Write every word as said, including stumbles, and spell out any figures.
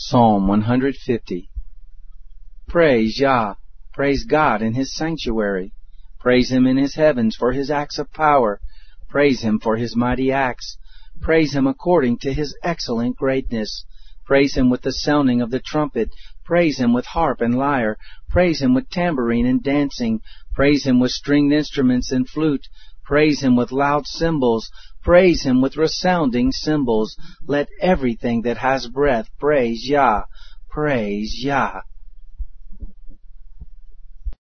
Psalm one hundred fifty. Praise Yah, praise God in His sanctuary. Praise Him in His heavens for His acts of power. Praise Him for His mighty acts. Praise Him according to His excellent greatness. Praise Him with the sounding of the trumpet. Praise Him with harp and lyre. Praise Him with tambourine and dancing. Praise Him with stringed instruments and flute. Praise Him with loud cymbals. Praise Him with resounding cymbals. Let everything that has breath praise Yah. Praise Yah.